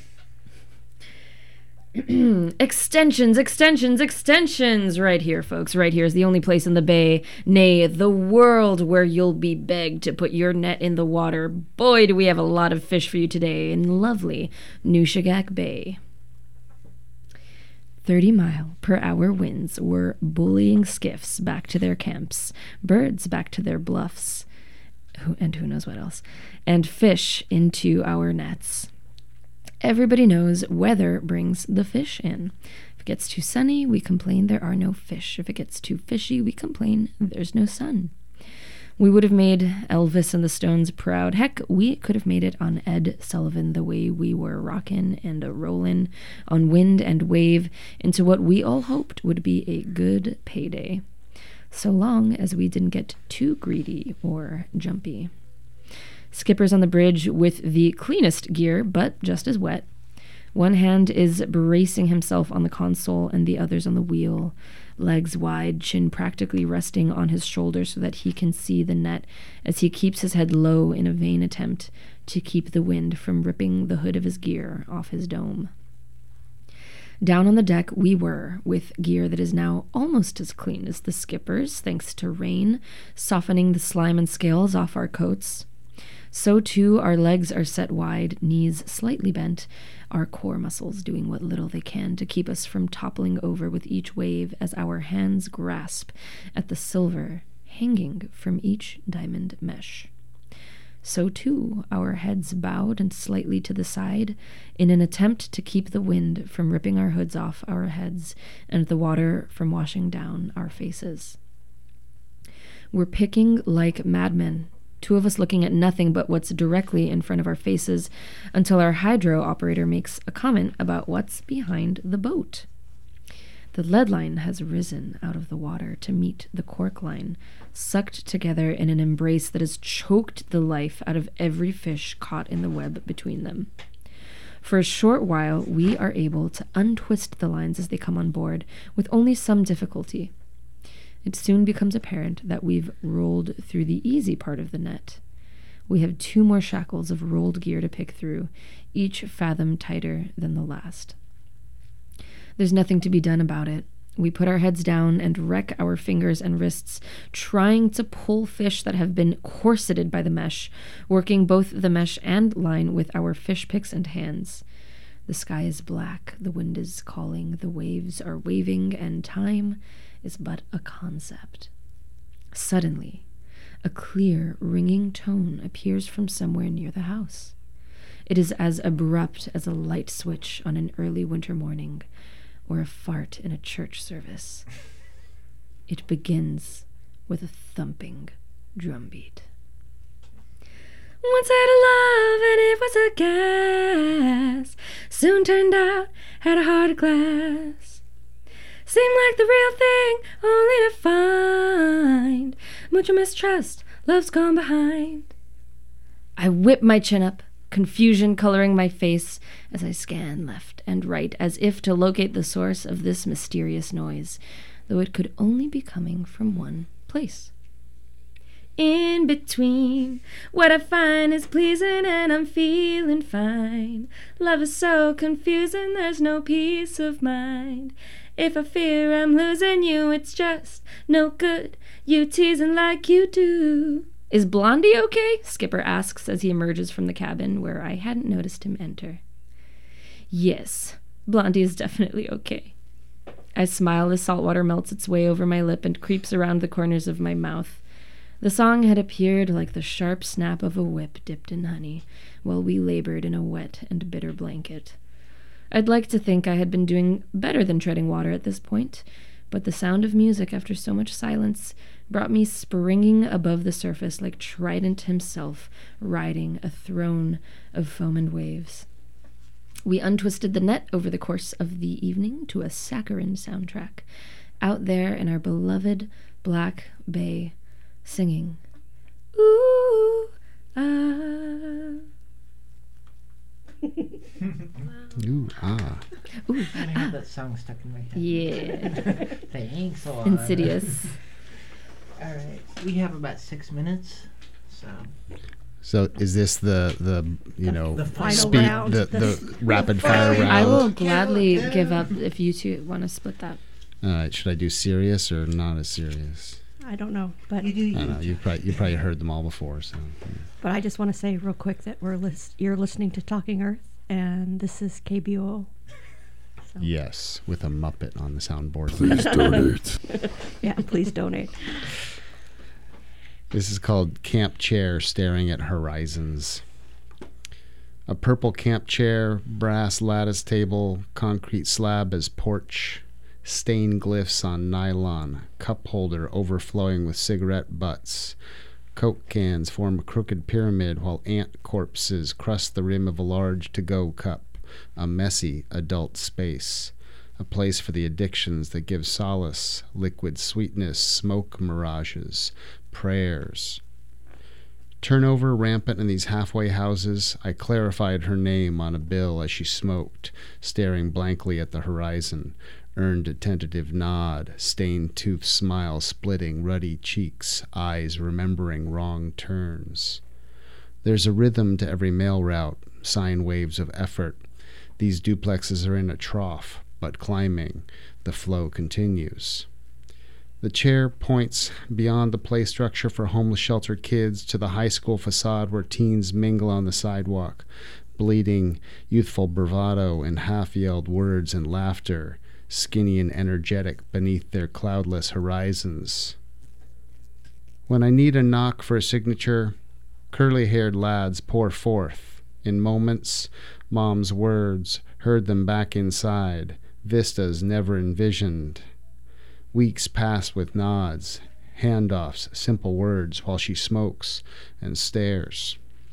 Extensions, extensions, extensions. Right here, folks. Right here is the only place in the bay, nay, the world, where you'll be begged to put your net in the water. Boy, do we have a lot of fish for you today in lovely Nushagak Bay. thirty mile per hour winds were bullying skiffs back to their camps, birds back to their bluffs, who, and who knows what else, and fish into our nets. Everybody knows weather brings the fish in. If you gets too sunny, we complain there are no fish. If it gets too fishy, we complain there's no sun. We would have made Elvis and the Stones proud. Heck, we could have made it on Ed Sullivan the way we were rockin' and a rollin' on Wind and Wave into what we all hoped would be a good payday, so long as we didn't get too greedy or jumpy. Skipper's on the bridge with the cleanest gear, but just as wet. One hand is bracing himself on the console and the other's on the wheel, legs wide, chin practically resting on his shoulder so that he can see the net as he keeps his head low in a vain attempt to keep the wind from ripping the hood of his gear off his dome. Down on the deck we were, with gear that is now almost as clean as the skipper's, thanks to rain, softening the slime and scales off our coats. So too our legs are set wide, knees slightly bent, our core muscles doing what little they can to keep us from toppling over with each wave as our hands grasp at the silver hanging from each diamond mesh. So too our heads bowed and slightly to the side in an attempt to keep the wind from ripping our hoods off our heads and the water from washing down our faces. We're picking like madmen, two of us looking at nothing but what's directly in front of our faces, until our hydro operator makes a comment about what's behind the boat. The lead line has risen out of the water to meet the cork line, sucked together in an embrace that has choked the life out of every fish caught in the web between them. For a short while, we are able to untwist the lines as they come on board, with only some difficulty. It soon becomes apparent that we've rolled through the easy part of the net. We have two more shackles of rolled gear to pick through, each fathom tighter than the last. There's nothing to be done about it. We put our heads down and wreck our fingers and wrists, trying to pull fish that have been corseted by the mesh, working both the mesh and line with our fish picks and hands. The sky is black, the wind is calling, the waves are waving, and time is but a concept. Suddenly, a clear, ringing tone appears from somewhere near the house. It is as abrupt as a light switch on an early winter morning, or a fart in a church service. It begins with a thumping drumbeat. Once had a love and it was a gas, soon turned out had a heart of glass. Seemed like the real thing, only to find much mistrust, love's gone behind. I whip my chin up, confusion coloring my face as I scan left and right, as if to locate the source of this mysterious noise, though it could only be coming from one place. In between, what I find is pleasing and I'm feeling fine. Love is so confusing, there's no peace of mind. If I fear I'm losing you, it's just no good, you teasing like you do. Is Blondie okay? Skipper asks as he emerges from the cabin, where I hadn't noticed him enter. Yes, Blondie is definitely okay. I smile as saltwater melts its way over my lip and creeps around the corners of my mouth. The song had appeared like the sharp snap of a whip dipped in honey, while we labored in a wet and bitter blanket. I'd like to think I had been doing better than treading water at this point, but the sound of music after so much silence brought me springing above the surface like Trident himself riding a throne of foam and waves. We untwisted the net over the course of the evening to a saccharine soundtrack, out there in our beloved Black Bay, singing, ooh, ah. Ooh, ah. Ooh, I have ah. that song stuck in my head. Yeah. Thanks a lot. Insidious. All right, we have about six minutes, so. So is this the the you know The final speed round. the, the rapid fire round? I will gladly give up if you two want to split that. All right, should I do serious or not as serious? I don't know, but You do I you. don't know. You probably you probably heard them all before. So but I just want to say real quick that we're lis- you're listening to Talking Earth, and this is K B O O. So, yes, with a Muppet on the soundboard. Please donate. yeah, please donate. This is called Camp Chair Staring at Horizons. A purple camp chair, brass lattice table, concrete slab as porch, stained glyphs on nylon, cup holder overflowing with cigarette butts. Coke cans form a crooked pyramid while ant corpses crust the rim of a large to-go cup, a messy adult space. A place for the addictions that give solace, liquid sweetness, smoke mirages, prayers. Turnover rampant in these halfway houses, I clarified her name on a bill as she smoked, staring blankly at the horizon, earned a tentative nod, stained tooth smile splitting ruddy cheeks, eyes remembering wrong turns. There's a rhythm to every mail route, sine waves of effort. These duplexes are in a trough, but climbing, the flow continues. The chair points beyond the play structure for homeless shelter kids to the high school facade where teens mingle on the sidewalk, bleeding youthful bravado and half-yelled words and laughter, skinny and energetic beneath their cloudless horizons. When I need a knock for a signature, curly-haired lads pour forth. In moments, Mom's words, heard them back inside, vistas never envisioned. Weeks pass with nods, handoffs, simple words while she smokes and stares.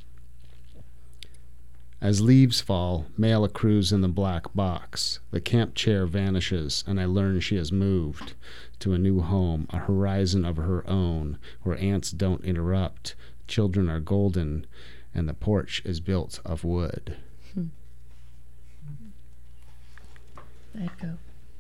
As leaves fall, mail accrues in the black box. The camp chair vanishes, and I learn she has moved to a new home, a horizon of her own, where ants don't interrupt, children are golden, and the porch is built of wood. Hmm. I'd go.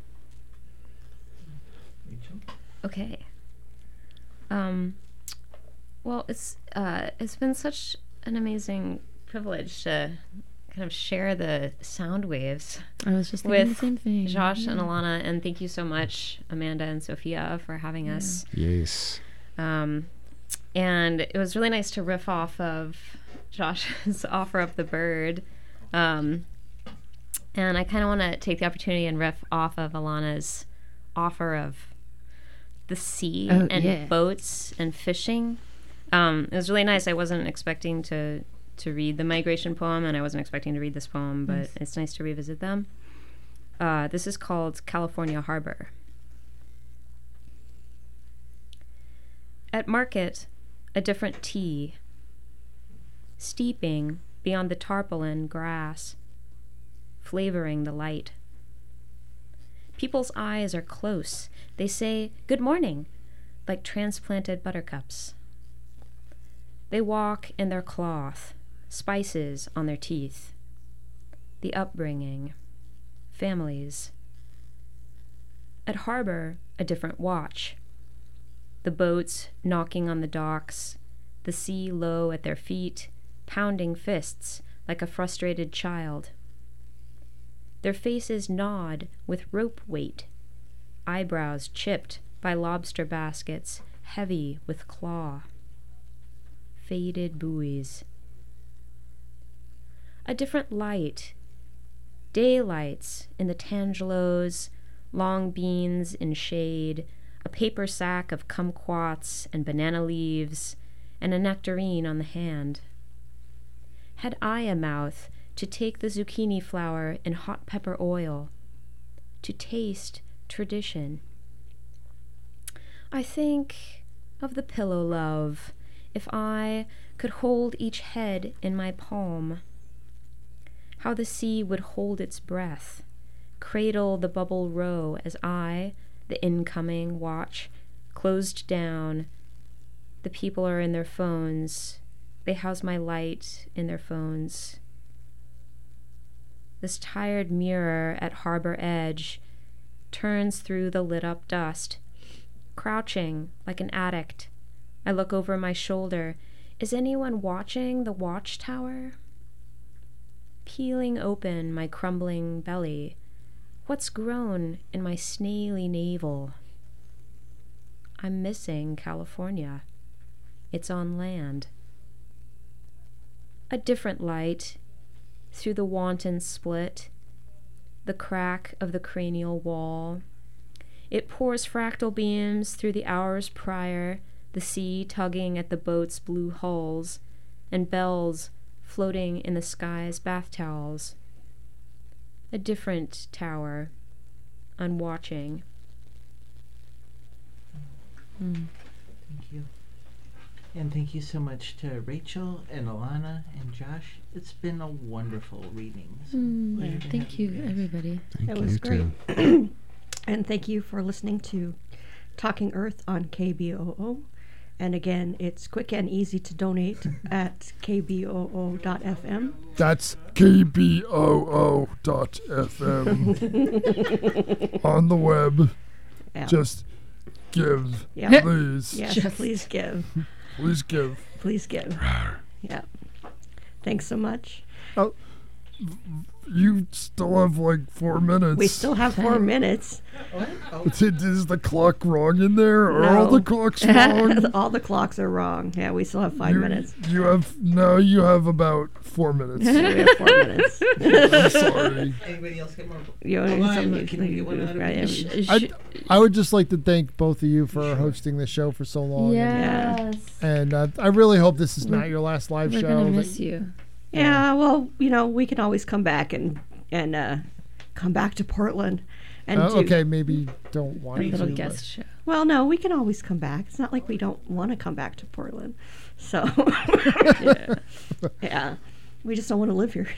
Okay. Um, well, it's uh, it's been such an amazing privilege to kind of share the sound waves I was just thinking with the same thing. Josh yeah. and Alana, and thank you so much, Amanda and Sophia, for having Yeah. us. Yes. Um, and it was really nice to riff off of Josh's offer of the bird. Um, and I kind of want to take the opportunity and riff off of Alana's offer of the sea Oh, and yeah. boats and fishing. Um, it was really nice. I wasn't expecting to to read the migration poem, and I wasn't expecting to read this poem, but Nice. it's nice to revisit them. Uh, this is called California Harbor. At market, a different tea, steeping beyond the tarpaulin grass, flavoring the light. People's eyes are close. They say, "Good morning," like transplanted buttercups. They walk in their cloth, spices on their teeth. The upbringing, families. At harbor, a different watch. The boats knocking on the docks, the sea low at their feet, pounding fists like a frustrated child. Their faces nod with rope weight, eyebrows chipped by lobster baskets, heavy with claw. Faded buoys. A different light. Daylights in the Tangelos, long beans in shade, a paper sack of kumquats and banana leaves, and a nectarine on the hand. Had I a mouth to take the zucchini flour in hot pepper oil, to taste tradition? I think of the pillow love, if I could hold each head in my palm. How the sea would hold its breath, cradle the bubble row as I, the incoming, watch, closed down. The people are in their phones. They house my light in their phones. This tired mirror at harbor edge turns through the lit-up dust. Crouching like an addict, I look over my shoulder. Is anyone watching the watchtower? Peeling open my crumbling belly, what's grown in my snaily navel? I'm missing California. It's on land. A different light through the wanton split, the crack of the cranial wall. It pours fractal beams through the hours prior, the sea tugging at the boat's blue hulls, and bells floating in the skies, bath towels, a different tower, unwatching. Mm. Thank you. And thank you so much to Rachel and Alana and Josh. It's been a wonderful reading. So Mm, pleasure yeah, to thank have you, guys. everybody. Thank It you was too. great. And thank you for listening to Talking Earth on K B O O. And again, it's quick and easy to donate at k b o o dot f m. That's K B O O dot F M. On the web. Yeah. Just give, Yeah. please. Yes, Just- please give. Please give. Please give. Yeah. Thanks so much. Oh, you still have like four minutes. We still have four minutes. What? Oh, Is, it, is the clock wrong in there? Are all No. the clocks wrong? All the clocks are wrong. Yeah, we still have five you, minutes. You have no. You have about four minutes. We have four minutes. I'm sorry. anybody else get more? You Hold know, on, some- look, can we get one out of right, you? yeah. Sh- I, sh- I would just like to thank both of you for hosting the show for so long. yes. And uh, I really hope this is not your last live We're show. gonna that- miss you. Yeah, well, you know, we can always come back and and uh, come back to Portland. And Uh, do, okay, maybe don't want A to. little too, guest show. Well, no, we can always come back. It's not like we don't want to come back to Portland. So, Yeah. yeah, we just don't want to live here.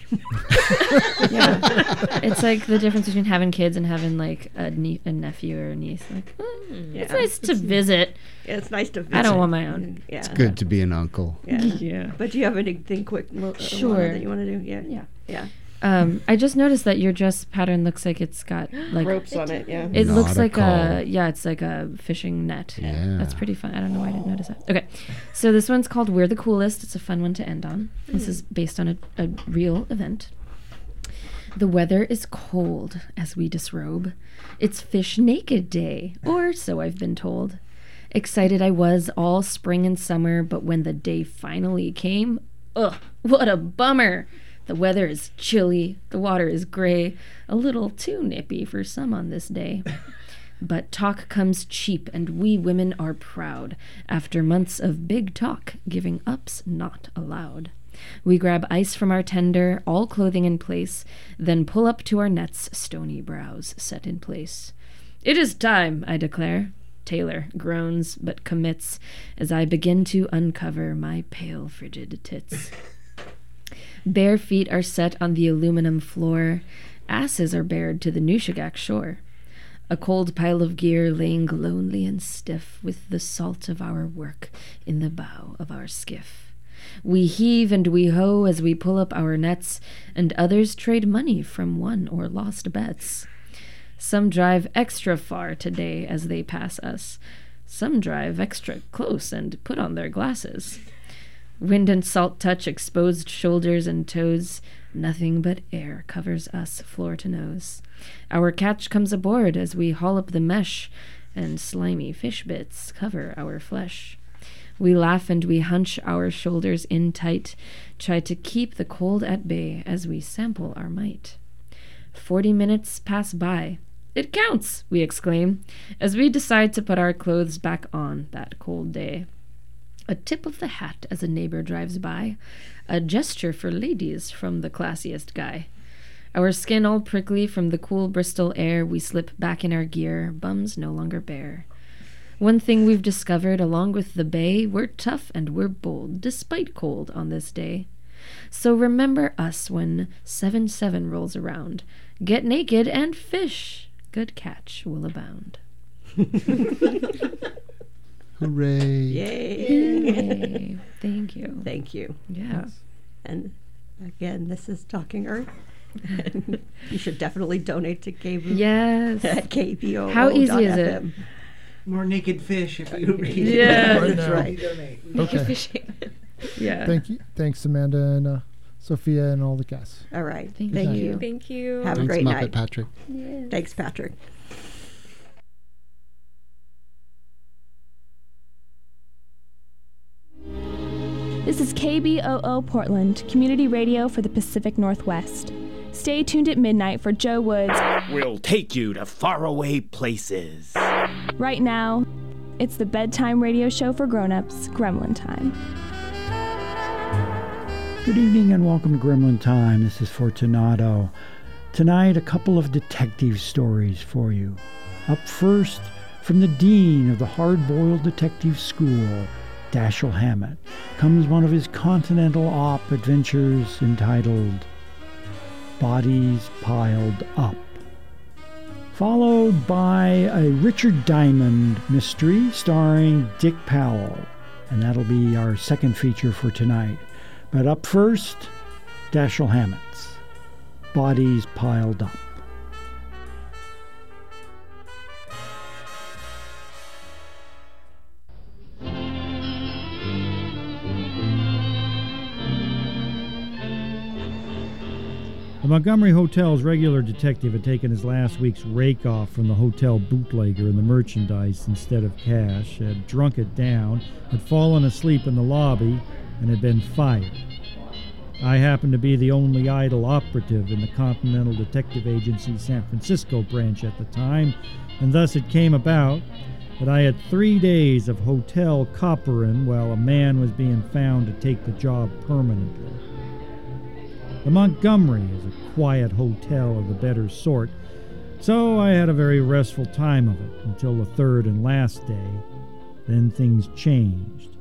Yeah. It's like the difference between having kids and having like a, nie- a nephew or a niece. Like, mm, it's Yeah. nice to visit. It's nice to visit. I don't want my own. Yeah. It's good to be an uncle. Yeah. Yeah. But do you have anything quick, Lo- Alana, Sure. that you want to do? Yeah. Yeah. Yeah. Um, I just noticed that your dress pattern looks like it's got like Ropes on it. Yeah. It looks like a Nautical. yeah, it's like a fishing net. Yeah. That's pretty fun. I don't know why I didn't notice that. Okay, so this one's called "We're the Coolest." It's a fun one to end on. This is based on a, a real event. The weather is cold as we disrobe. It's Fish Naked Day, or so I've been told. Excited I was all spring and summer, but when the day finally came, ugh, what a bummer! The weather is chilly, the water is gray, a little too nippy for some on this day. But talk comes cheap, and we women are proud. After months of big talk, giving up's not allowed. We grab ice from our tender, all clothing in place, then pull up to our nets, stony brows set in place. It is time, I declare. Taylor groans, but commits, as I begin to uncover my pale, frigid tits. Bare feet are set on the aluminum floor. Asses are bared to the Nushagak shore. A cold pile of gear laying lonely and stiff with the salt of our work in the bow of our skiff. We heave and we hoe as we pull up our nets, and others trade money from won or lost bets. Some drive extra far today as they pass us. Some drive extra close and put on their glasses. Wind and salt touch exposed shoulders and toes. Nothing but air covers us floor to nose. Our catch comes aboard as we haul up the mesh, and slimy fish bits cover our flesh. We laugh and we hunch our shoulders in tight, try to keep the cold at bay as we sample our might. Forty minutes pass by. It counts, we exclaim, as we decide to put our clothes back on that cold day. A tip of the hat as a neighbor drives by, a gesture for ladies from the classiest guy. Our skin all prickly from the cool Bristol air, we slip back in our gear, bums no longer bare. One thing we've discovered along with the bay, we're tough and we're bold, despite cold on this day. So remember us when seven seven rolls around. Get naked and fish. Good catch will abound. Hooray. Yay. Yay. Thank you. Thank you. Yeah. And again, this is Talking Earth. You should definitely donate to K B O Yes. at K B O O. How easy is it? More naked fish if you read Yeah. it. Right That's now. right. Donate. Okay. Yeah. Thank you. Thanks, Amanda and uh, Sophia and all the guests. All right. Thank Thank, you. you. Thank you. Have a Thanks, great Muppet night. Patrick. Thanks, Patrick. This is K B O O Portland, community radio for the Pacific Northwest. Stay tuned at midnight for Joe Woods. We'll take you to faraway places. Right now, it's the bedtime radio show for grown-ups, Gremlin Time. Good evening and welcome to Gremlin Time. This is Fortunato. Tonight, a couple of detective stories for you. Up first, from the dean of the hard-boiled detective school, Dashiell Hammett, comes one of his continental op adventures entitled Bodies Piled Up, followed by a Richard Diamond mystery starring Dick Powell, and that'll be our second feature for tonight. But up first, Dashiell Hammett's Bodies Piled Up. The Montgomery Hotel's regular detective had taken his last week's rake off from the hotel bootlegger and the merchandise instead of cash, had drunk it down, had fallen asleep in the lobby, and had been fired. I happened to be the only idle operative in the Continental Detective Agency's San Francisco branch at the time, and thus it came about that I had three days of hotel copperin' while a man was being found to take the job permanently. The Montgomery is a quiet hotel of the better sort, so I had a very restful time of it until the third and last day. Then things changed.